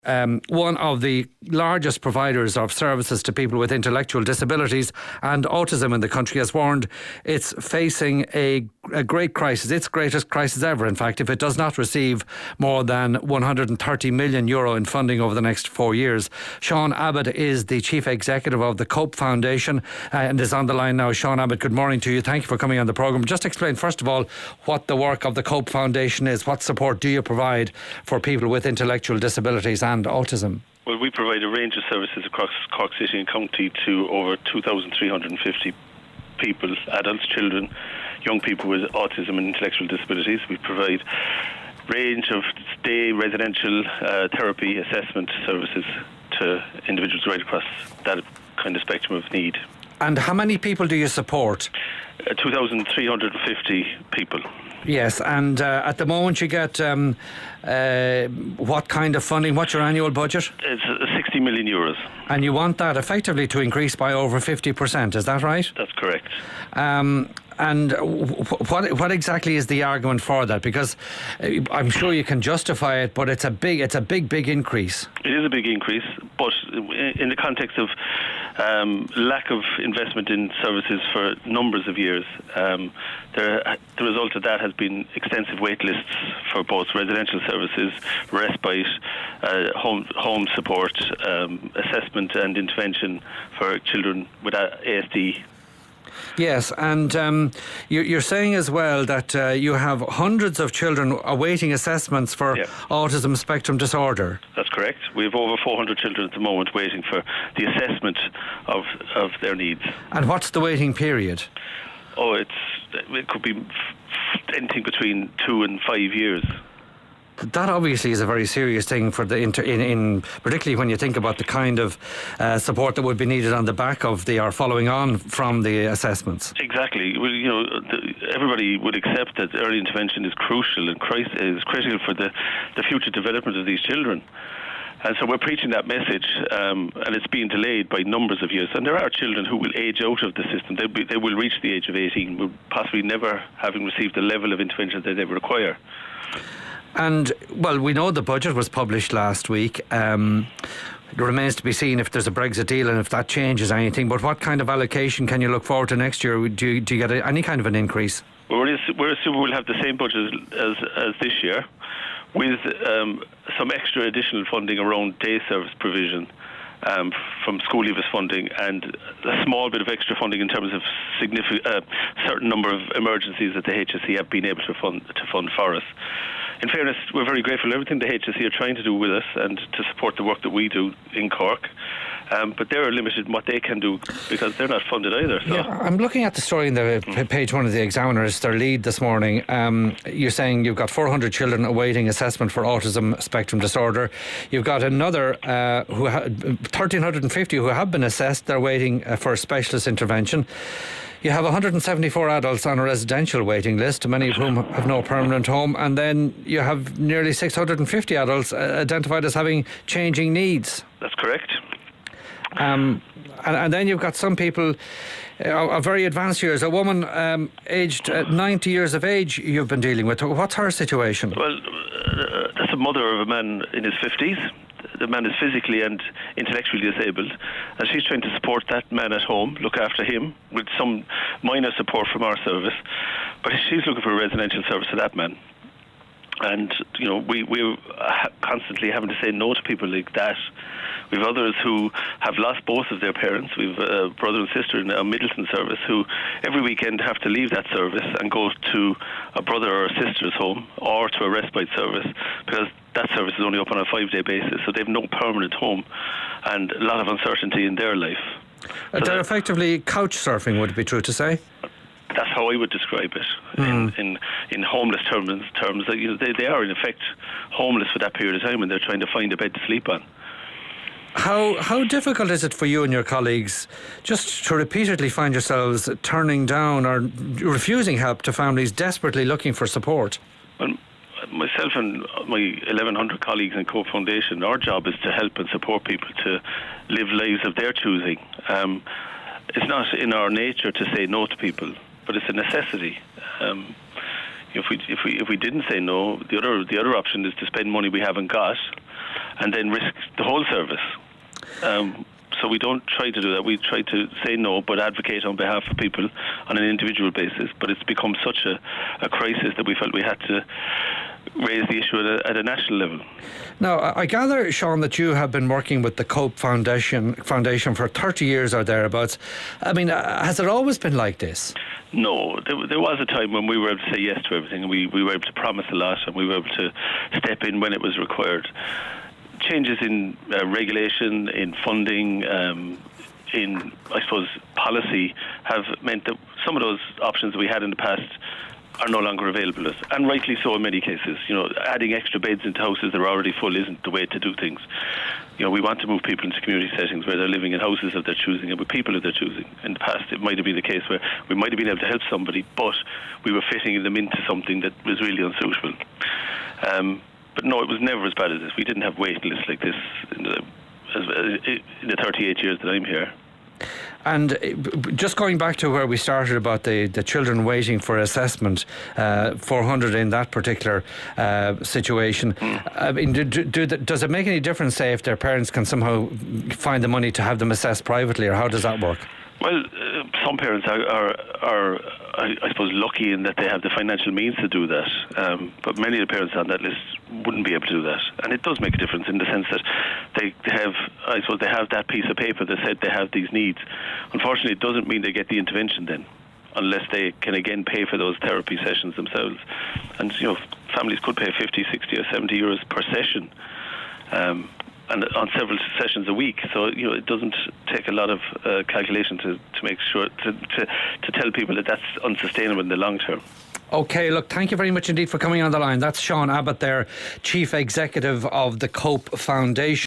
one of the largest providers of services to people with intellectual disabilities and autism in the country, has warned it's facing a great crisis, its greatest crisis ever, in fact, if it does not receive more than €130 million in funding over the next 4 years. Sean Abbott is the Chief Executive of the COPE Foundation and is on the line now. Sean Abbott, good morning to you. Thank you for coming on the programme. Just explain, first of all, what the work of the COPE Foundation is. What support do you provide for people with intellectual disabilities and autism? Well, we provide a range of services across Cork City and County to over 2,350 people, adults, children, young people with autism and intellectual disabilities. We provide range of day residential therapy assessment services to individuals right across that kind of spectrum of need. And how many people do you support? 2,350 people. Yes, and at the moment you get what kind of funding? What's your annual budget? It's €60 million. And you want that effectively to increase by over 50%, is that right? That's correct. And what exactly is the argument for that? Because I'm sure you can justify it, but it's a big increase. It is a big increase, but in the context of lack of investment in services for numbers of years, the result of that has been extensive wait lists for both residential services, respite, home support, assessment and intervention for children with ASD. Yes, and you're saying as well that you have hundreds of children awaiting assessments for autism spectrum disorder. That's correct. We have over 400 children at the moment waiting for the assessment of their needs. And what's the waiting period? Oh, it could be anything between 2 and 5 years. That obviously is a very serious thing for the particularly when you think about the kind of support that would be needed on the back of or following on from the assessments. Exactly. Well, everybody would accept that early intervention is crucial and is critical for the future development of these children. And so we're preaching that message, and it's being delayed by numbers of years. And there are children who will age out of the system. They will reach the age of 18, possibly never having received the level of intervention that they require. And, well, we know the budget was published last week. It remains to be seen if there's a Brexit deal and if that changes anything. But what kind of allocation can you look forward to next year? Do you get any kind of an increase? Well, we're assuming we'll have the same budget as this year, with some extra additional funding around day service provision from school leavers funding, and a small bit of extra funding in terms of certain number of emergencies that the HSE have been able to fund for us. In fairness, we're very grateful for everything the HSE are trying to do with us and to support the work that we do in Cork. But they're limited in what they can do because they're not funded either. So. Yeah, I'm looking at the story in the page 1 of the Examiner. It's their lead this morning. You're saying you've got 400 children awaiting assessment for autism spectrum disorder. You've got another 1,350 who have been assessed. They're waiting for specialist intervention. You have 174 adults on a residential waiting list, many of whom have no permanent home, and then you have nearly 650 adults identified as having changing needs. That's correct. And then you've got some people of very advanced years. A woman aged 90 years of age you've been dealing with. What's her situation? Well, that's a mother of a man in his 50s. The man is physically and intellectually disabled, and she's trying to support that man at home, look after him with some minor support from our service, but she's looking for a residential service for that man. And we're constantly having to say no to people like that. We have others who have lost both of their parents. We have a brother and sister in a Middleton service who every weekend have to leave that service and go to a brother or a sister's home or to a respite service because that service is only up on a 5-day basis, so they have no permanent home and a lot of uncertainty in their life. So they're effectively couch surfing, would it be true to say? That's how I would describe it in homeless terms. They are in effect homeless for that period of time, and they're trying to find a bed to sleep on. How difficult is it for you and your colleagues just to repeatedly find yourselves turning down or refusing help to families desperately looking for support? Well, myself and my 1,100 colleagues in COPE Foundation, our job is to help and support people to live lives of their choosing. It's not in our nature to say no to people, but it's a necessity. If we didn't say no, the other option is to spend money we haven't got, and then risk the whole service. So we don't try to do that. We try to say no, but advocate on behalf of people on an individual basis. But it's become such a crisis that we felt we had to raise the issue at a national level. Now, I gather, Sean, that you have been working with the COPE Foundation for 30 years or thereabouts. I mean, has it always been like this? No, there was a time when we were able to say yes to everything, and we were able to promise a lot, and we were able to step in when it was required. Changes in regulation, in funding, in, I suppose, policy have meant that some of those options we had in the past are no longer available to us, and rightly so in many cases. Adding extra beds into houses that are already full isn't the way to do things. We want to move people into community settings where they're living in houses of their choosing and with people of their choosing. In the past, it might have been the case where we might have been able to help somebody, but we were fitting them into something that was really unsuitable. But no, it was never as bad as this. We didn't have waiting lists like this in the 38 years that I'm here. And just going back to where we started about the children waiting for assessment, 400 in that particular situation. I mean, does it make any difference, say, if their parents can somehow find the money to have them assessed privately, or how does that work? Well, some parents are I suppose, lucky in that they have the financial means to do that. But many of the parents on that list wouldn't be able to do that. And it does make a difference in the sense that they have that piece of paper that said they have these needs. Unfortunately, it doesn't mean they get the intervention then, unless they can again pay for those therapy sessions themselves. And, families could pay 50, 60 or 70 euros per session. And on several sessions a week, so it doesn't take a lot of calculation to make sure to tell people that that's unsustainable in the long term. OK, look, thank you very much indeed for coming on the line. That's Sean Abbott there, Chief Executive of the COPE Foundation.